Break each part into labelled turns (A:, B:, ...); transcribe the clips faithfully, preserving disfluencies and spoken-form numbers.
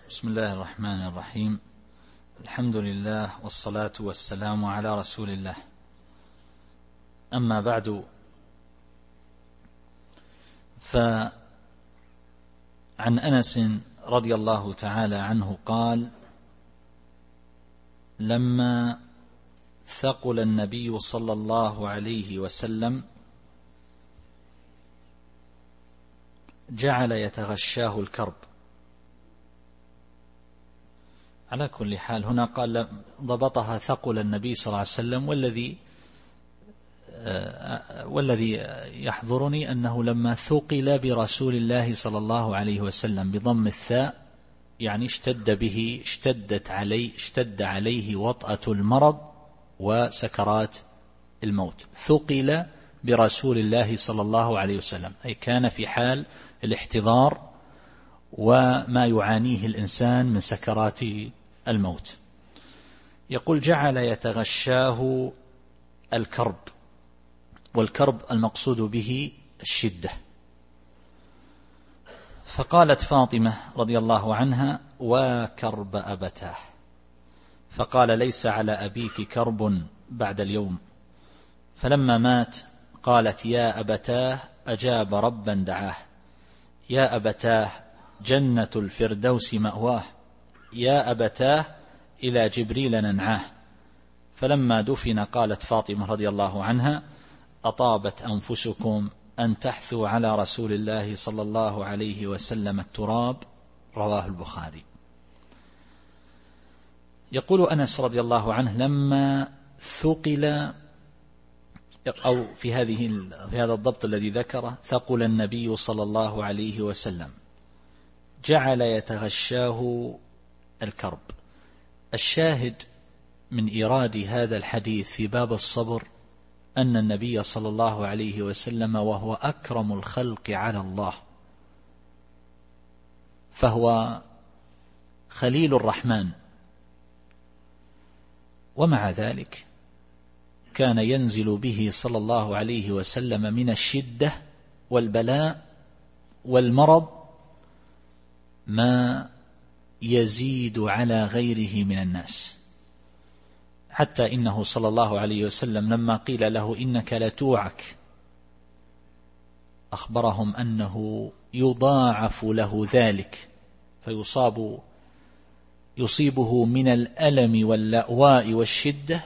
A: بسم الله الرحمن الرحيم. الحمد لله والصلاة والسلام على رسول الله. أما بعد، فعن أنس رضي الله تعالى عنه قال: لما ثقل النبي صلى الله عليه وسلم جعل يتغشاه الكرب. على كل حال هنا قال ضبطها ثقل النبي صلى الله عليه وسلم، والذي والذي يحضرني أنه لما ثقل برسول الله صلى الله عليه وسلم بضم الثاء، يعني اشتد به اشتدت عليه اشتد عليه وطأة المرض وسكرات الموت. ثقل برسول الله صلى الله عليه وسلم أي كان في حال الاحتضار وما يعانيه الإنسان من سكرات الموت. يقول: جعل يتغشاه الكرب، والكرب المقصود به الشدة. فقالت فاطمة رضي الله عنها: وكرب أبتاه. فقال: ليس على أبيك كرب بعد اليوم. فلما مات قالت: يا أبتاه أجاب ربا دعاه، يا أبتاه جنة الفردوس مأواه، يا أبتاه إلى جبريل ننعاه. فلما دفن قالت فاطمة رضي الله عنها: أطابت أنفسكم أن تحثوا على رسول الله صلى الله عليه وسلم التراب. رواه البخاري. يقول أنس رضي الله عنه: لما ثقل، أو في هذه في هذا الضبط الذي ذكره، ثقل النبي صلى الله عليه وسلم جعل يتغشاه الكرب. الشاهد من إيراد هذا الحديث في باب الصبر أن النبي صلى الله عليه وسلم وهو أكرم الخلق على الله، فهو خليل الرحمن، ومع ذلك كان ينزل به صلى الله عليه وسلم من الشدة والبلاء والمرض ما يزيد على غيره من الناس، حتى إنه صلى الله عليه وسلم لما قيل له: إنك لتوعك، أخبرهم أنه يضاعف له ذلك، فيصاب يصيبه من الألم واللأواء والشدة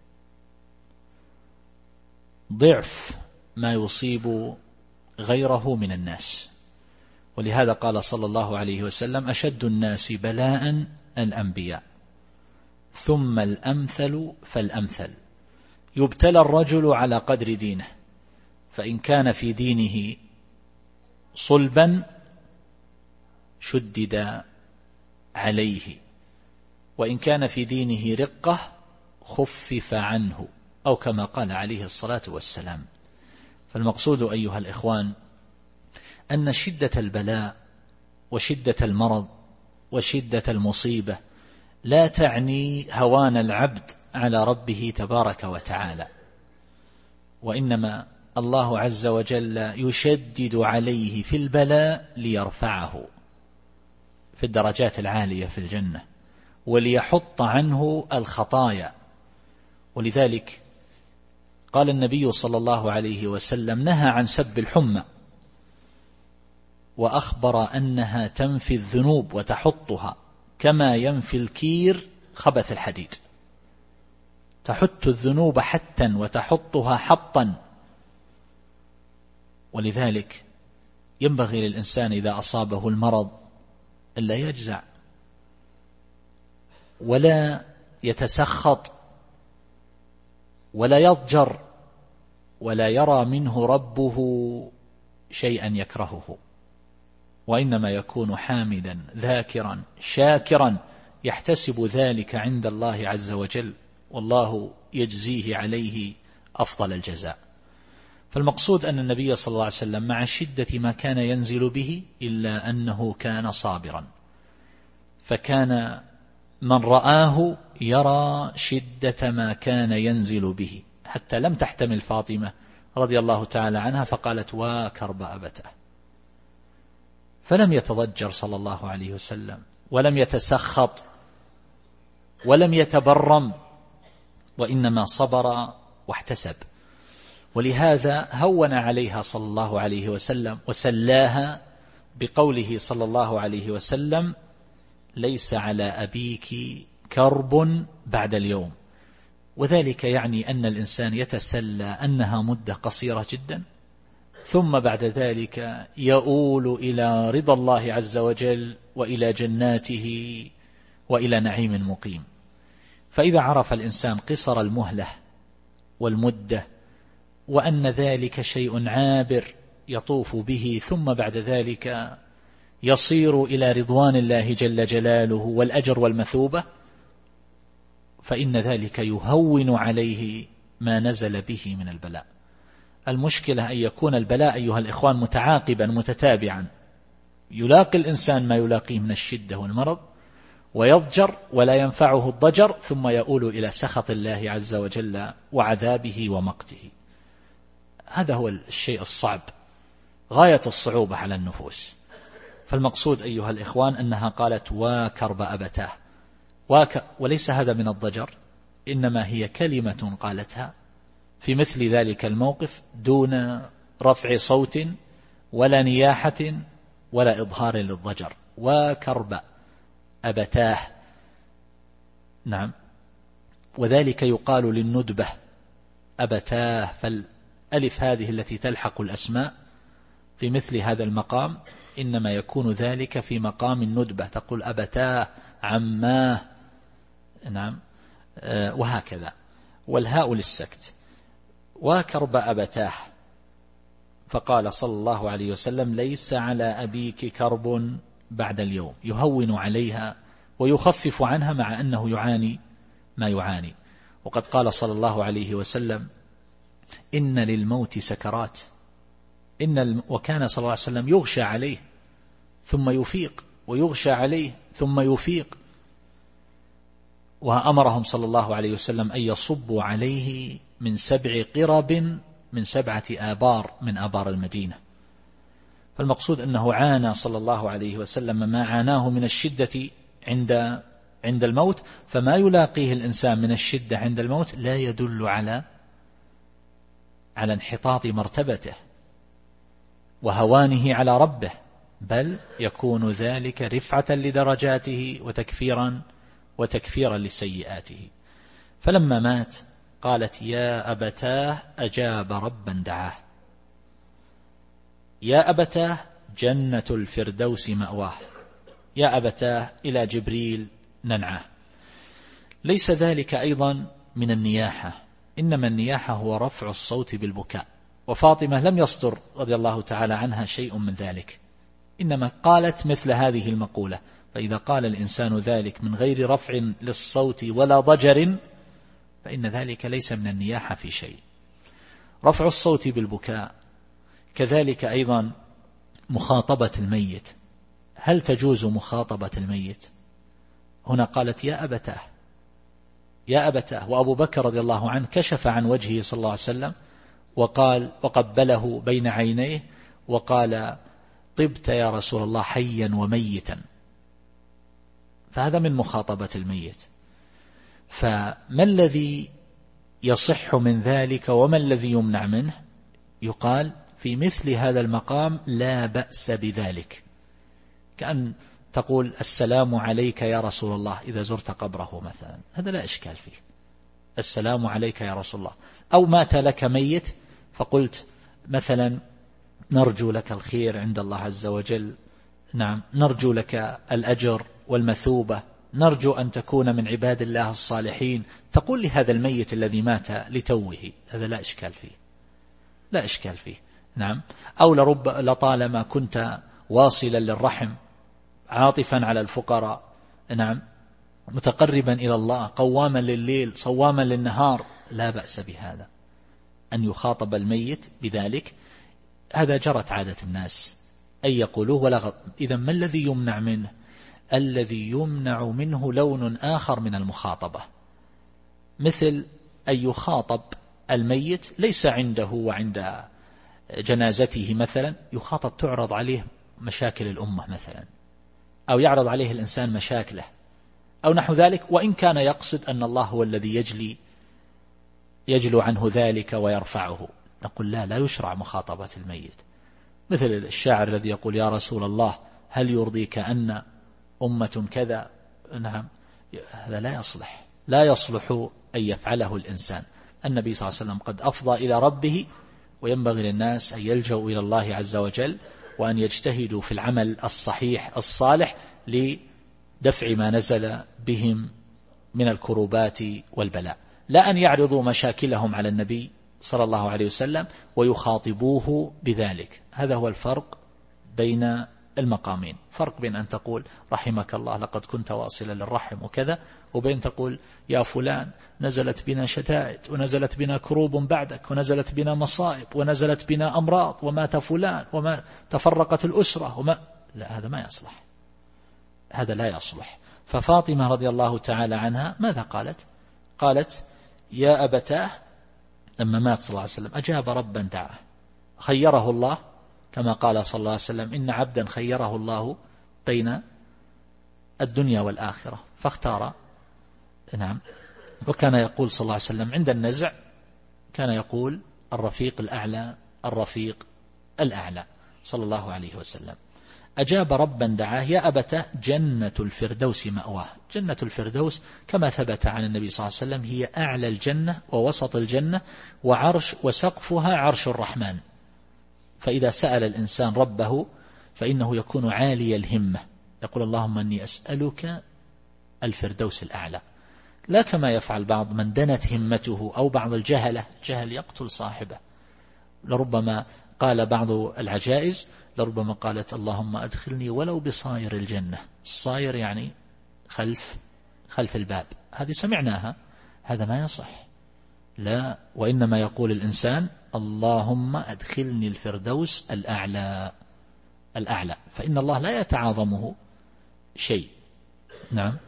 A: ضعف ما يصيب غيره من الناس. ولهذا قال صلى الله عليه وسلم: أشد الناس بلاء الأنبياء، ثم الأمثل فالأمثل. يبتلى الرجل على قدر دينه، فإن كان في دينه صلبا شدد عليه، وإن كان في دينه رقة خفف عنه، أو كما قال عليه الصلاة والسلام. فالمقصود أيها الإخوان أن شدة البلاء وشدة المرض وشدة المصيبة لا تعني هوان العبد على ربه تبارك وتعالى، وإنما الله عز وجل يشدد عليه في البلاء ليرفعه في الدرجات العالية في الجنة، وليحط عنه الخطايا. ولذلك قال النبي صلى الله عليه وسلم: نهى عن سب الحمى، وأخبر أنها تنفي الذنوب وتحطها كما ينفي الكير خبث الحديد، تحط الذنوب حتا وتحطها حطا. ولذلك ينبغي للإنسان إذا أصابه المرض ألا يجزع ولا يتسخط ولا يضجر ولا يرى منه ربه شيئا يكرهه، وإنما يكون حامدا ذاكرا شاكرا يحتسب ذلك عند الله عز وجل، والله يجزيه عليه أفضل الجزاء. فالمقصود أن النبي صلى الله عليه وسلم مع شدة ما كان ينزل به إلا أنه كان صابرا، فكان من رآه يرى شدة ما كان ينزل به، حتى لم تحتمل فاطمة رضي الله تعالى عنها فقالت: وكرب أبته. فلم يتضجر صلى الله عليه وسلم ولم يتسخط ولم يتبرم، وإنما صبر واحتسب. ولهذا هون عليها صلى الله عليه وسلم وسلاها بقوله صلى الله عليه وسلم: ليس على أبيك كرب بعد اليوم. وذلك يعني أن الإنسان يتسلى أنها مدة قصيرة جدا، ثم بعد ذلك يؤول إلى رضا الله عز وجل وإلى جناته وإلى نعيم مقيم. فإذا عرف الإنسان قصر المهلة والمدة، وأن ذلك شيء عابر يطوف به، ثم بعد ذلك يصير إلى رضوان الله جل جلاله والأجر والمثوبة، فإن ذلك يهون عليه ما نزل به من البلاء. المشكلة أن يكون البلاء أيها الإخوان متعاقبا متتابعا، يلاقي الإنسان ما يلاقيه من الشدة والمرض ويضجر ولا ينفعه الضجر، ثم يؤول إلى سخط الله عز وجل وعذابه ومقته. هذا هو الشيء الصعب، غاية الصعوبة على النفوس. فالمقصود أيها الإخوان أنها قالت: واكرب أبتاه، واك وليس هذا من الضجر، إنما هي كلمة قالتها في مثل ذلك الموقف دون رفع صوت ولا نياحة ولا إظهار للضجر. واكرب أبتاه، نعم. وذلك يقال للندبة أبتاه، فالألف هذه التي تلحق الأسماء في مثل هذا المقام إنما يكون ذلك في مقام الندبة، تقول أبتاه، عماه، نعم، أه وهكذا. والهاء للسكت. وكرب أبتاه، فقال صلى الله عليه وسلم: ليس على أبيك كرب بعد اليوم، يهون عليها ويخفف عنها مع أنه يعاني ما يعاني. وقد قال صلى الله عليه وسلم: إن للموت سكرات، إن وكان صلى الله عليه وسلم يغشى عليه ثم يفيق، ويغشى عليه ثم يفيق. وأمرهم صلى الله عليه وسلم أن يصبوا عليه من سبع قرب من سبعة آبار من آبار المدينة. فالمقصود أنه عانى صلى الله عليه وسلم ما عاناه من الشدة عند عند الموت، فما يلاقيه الإنسان من الشدة عند الموت لا يدل على على انحطاط مرتبته وهوانه على ربه، بل يكون ذلك رفعة لدرجاته وتكفيرا وتكفيرا لسيئاته. فلما مات قالت: يا أبتاه، أجاب ربا دعاه. يا أبتاه جنة الفردوس مأواه، يا أبتاه إلى جبريل ننعاه. ليس ذلك أيضا من النياحة، إنما النياحة هو رفع الصوت بالبكاء، وفاطمة لم يصدر رضي الله تعالى عنها شيء من ذلك، إنما قالت مثل هذه المقولة. فإذا قال الإنسان ذلك من غير رفع للصوت ولا ضجر فإن ذلك ليس من النياحة في شيء. رفع الصوت بالبكاء، كذلك أيضا مخاطبة الميت. هل تجوز مخاطبة الميت؟ هنا قالت: يا أبتاه، يا أبتاه. وأبو بكر رضي الله عنه كشف عن وجهه صلى الله عليه وسلم وقال وقبله بين عينيه وقال: طبت يا رسول الله حيا وميتا. فهذا من مخاطبة الميت. فما الذي يصح من ذلك وما الذي يمنع منه؟ يقال في مثل هذا المقام لا بأس بذلك، كأن تقول: السلام عليك يا رسول الله إذا زرت قبره مثلا، هذا لا إشكال فيه، السلام عليك يا رسول الله. أو مات لك ميت فقلت مثلا: نرجو لك الخير عند الله عز وجل، نعم، نرجو لك الأجر والمثوبة، نرجو أن تكون من عباد الله الصالحين، تقول لهذا الميت الذي مات لتوه، هذا لا إشكال فيه، لا إشكال فيه، نعم. أو لرب لطالما كنت واصلا للرحم، عاطفا على الفقراء، نعم، متقربا إلى الله، قواما لليل صواما للنهار، لا بأس بهذا أن يخاطب الميت بذلك. هذا جرت عادة الناس أن يقولوه ولا غض. إذا ما الذي يمنع منه؟ الذي يمنع منه لون آخر من المخاطبة، مثل أن يخاطب الميت ليس عنده وعند جنازته مثلا، يخاطب تعرض عليه مشاكل الأمة مثلا، أو يعرض عليه الإنسان مشاكله أو نحو ذلك، وإن كان يقصد أن الله هو الذي يجلي يجلو عنه ذلك ويرفعه، نقول لا لا يشرع مخاطبة الميت. مثل الشاعر الذي يقول يا رسول الله هل يرضيك أن أمة كذا، نعم، هذا لا يصلح، لا يصلح أن يفعله الإنسان. النبي صلى الله عليه وسلم قد أفضى إلى ربه، وينبغي للناس أن يلجأوا إلى الله عز وجل وأن يجتهدوا في العمل الصحيح الصالح لدفع ما نزل بهم من الكروبات والبلاء، لا أن يعرضوا مشاكلهم على النبي صلى الله عليه وسلم ويخاطبوه بذلك. هذا هو الفرق بين المقامين، فرق بين أن تقول رحمك الله لقد كنت واصلا للرحم وكذا، وبين تقول يا فلان نزلت بنا شتائت ونزلت بنا كروب بعدك ونزلت بنا مصائب ونزلت بنا أمراض ومات فلان وما تفرقت الأسرة وما، لا هذا ما يصلح، هذا لا يصلح. ففاطمة رضي الله تعالى عنها ماذا قالت؟ قالت يا أبتاه، لما مات صلى الله عليه وسلم أجاب ربا دعاه، خيره الله كما قال صلى الله عليه وسلم إن عبدا خيره الله بين الدنيا والآخرة فاختار. نعم. وكان يقول صلى الله عليه وسلم عند النزع كان يقول الرفيق الأعلى الرفيق الأعلى صلى الله عليه وسلم. أجاب ربا دعاه يا أبتاه جنة الفردوس مأواه. جنة الفردوس كما ثبت عن النبي صلى الله عليه وسلم هي أعلى الجنة ووسط الجنة وعرش وسقفها عرش الرحمن. فإذا سأل الإنسان ربه فإنه يكون عالي الهمة، يقول اللهم أني أسألك الفردوس الأعلى، لا كما يفعل بعض من دنت همته أو بعض الجهلة، جهل يقتل صاحبه. لربما قال بعض العجائز لربما قالت اللهم أدخلني ولو بصاير الجنة، الصاير يعني خلف خلف الباب، هذه سمعناها، هذا ما يصح، لا، وإنما يقول الإنسان اللهم أدخلني الفردوس الأعلى الأعلى، فإن الله لا يتعاظمه شيء. نعم.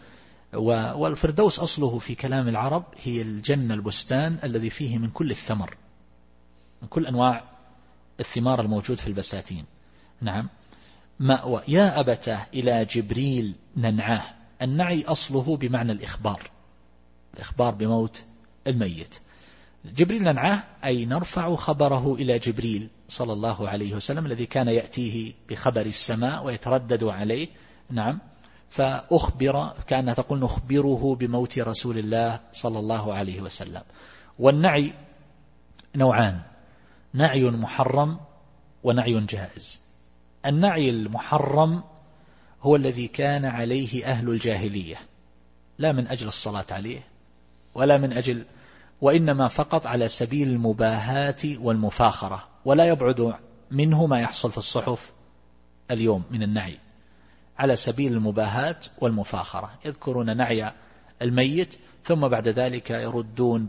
A: والفردوس أصله في كلام العرب هي الجنة البستان الذي فيه من كل الثمر، من كل أنواع الثمار الموجود في البساتين. نعم. مأوى. يا أبتاه إلى جبريل ننعاه. النعي أصله بمعنى الإخبار، الإخبار بموت الميت. جبريل ننعاه أي نرفع خبره إلى جبريل صلى الله عليه وسلم الذي كان يأتيه بخبر السماء ويتردد عليه. نعم. فأخبر، كان تقول نخبره بموت رسول الله صلى الله عليه وسلم. والنعي نوعان، نعي محرم ونعي جائز. النعي المحرم هو الذي كان عليه أهل الجاهلية، لا من أجل الصلاة عليه ولا من أجل، وإنما فقط على سبيل المباهاة والمفاخرة، ولا يبعد منه ما يحصل في الصحف اليوم من النعي، على سبيل المباهاة والمفاخرة، يذكرون نعي الميت ثم بعد ذلك يردون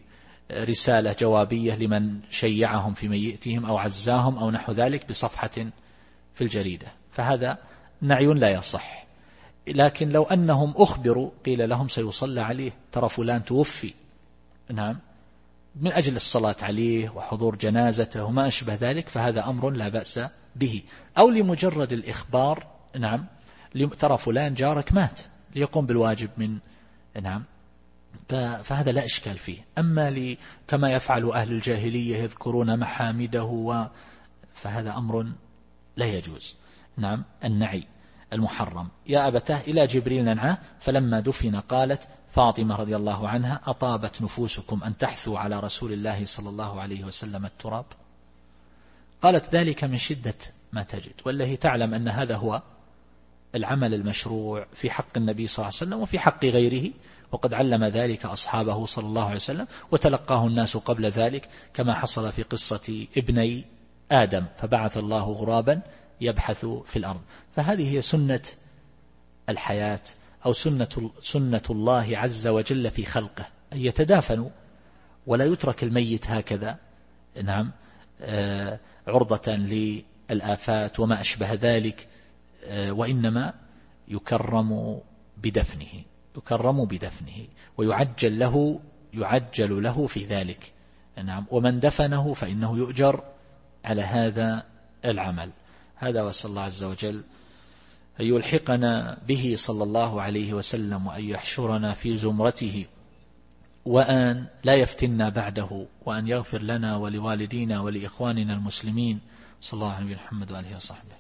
A: برسالة جوابية لمن شيعهم في ميتهم أو عزاهم أو نحو ذلك بصفحة في الجريدة، فهذا نعي لا يصح. لكن لو أنهم أخبروا قيل لهم سيصلى عليه، ترى فلان توفي، نعم، من أجل الصلاة عليه وحضور جنازته وما أشبه ذلك، فهذا أمر لا بأس به. أو لمجرد الإخبار، نعم، ترى فلان جارك مات ليقوم بالواجب من، نعم، فهذا لا إشكال فيه. أما كما يفعل أهل الجاهلية يذكرون محامده و... فهذا أمر لا يجوز. نعم. النعي المحرم. يا أبتاه إلى جبريل ننعاه. فلما دفن قالت فاطمة رضي الله عنها أطابت نفوسكم أن تحثوا على رسول الله صلى الله عليه وسلم التراب. قالت ذلك من شدة ما تجد، والله تعلم أن هذا هو العمل المشروع في حق النبي صلى الله عليه وسلم وفي حق غيره، وقد علم ذلك أصحابه صلى الله عليه وسلم وتلقاه الناس قبل ذلك، كما حصل في قصة ابني آدم فبعث الله غرابا يبحث في الأرض. فهذه هي سنة الحياة أو سنة, سنة الله عز وجل في خلقه، أن يتدافنوا ولا يترك الميت هكذا، نعم، عرضة للآفات وما أشبه ذلك، وإنما يكرم بدفنه يكرم بدفنه ويعجل له يعجل له في ذلك. نعم. ومن دفنه فإنه يؤجر على هذا العمل. هذا، وصلى الله عز وجل أن يلحقنا به صلى الله عليه وسلم، وأن يحشرنا في زمرته، وأن لا يفتنا بعده، وأن يغفر لنا ولوالدينا ولإخواننا المسلمين. صلى الله عليه محمد وآله وصحبه.